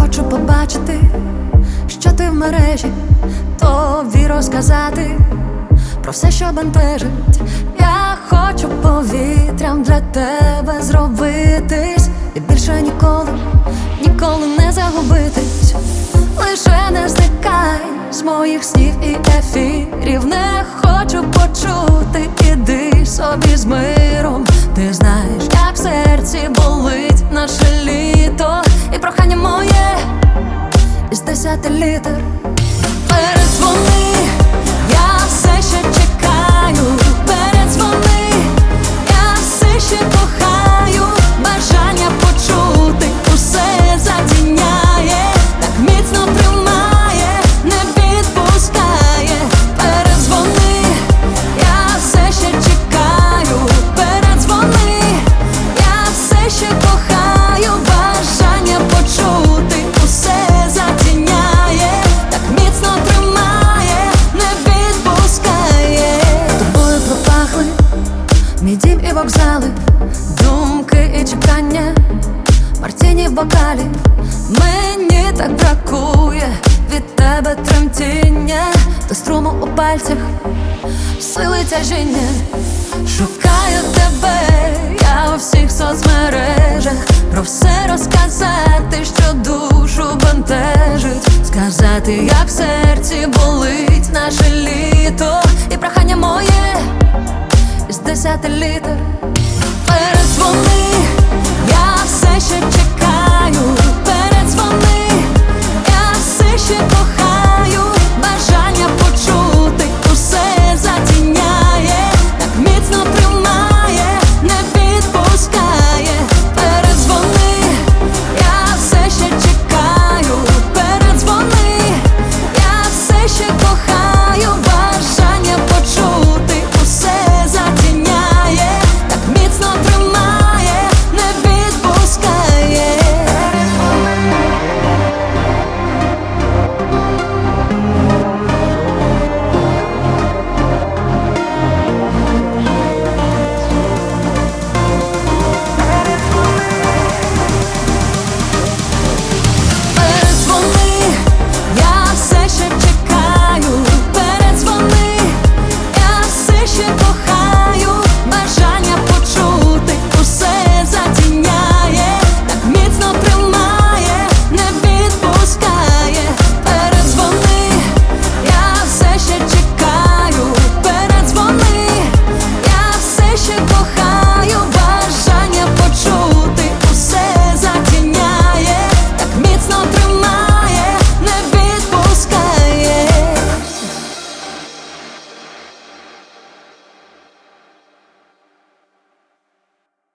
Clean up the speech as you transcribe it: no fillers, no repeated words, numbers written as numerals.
хочу побачити, що ти в мережі, тобі розказати про все, що бентежить. Я хочу повітрям для тебе зробитись, і більше ніколи, ніколи не загубитись. Лише не зникай з моїх снів і ефірів. Не хочу почути, іди собі з миром. Ти знаєш, як в серці болить наше літо, і прохання моє із 10 літер. Передзвони, я все ще чекаю. Передзвони, я все ще кохаю. Бажання почути усе затіняє, так міцно тримає, не відпускає. Передзвони, я все ще чекаю. Передзвони, я все ще кохаю. Бажання почути усе затіняє, так міцно тримає, не відпускає. Тобою пропахли мій дім і вокзали, думки і чекання, мартіні в бокалі. Мені так бракує від тебе тремтіння та струму у пальцях, сили тяжіння. Шукаю тебе, я у всіх соцмережах, про все розказати, що душу бентежить. Сказати, як в серці болить наше літо, і прохання моє із 10 літер. Передзвони,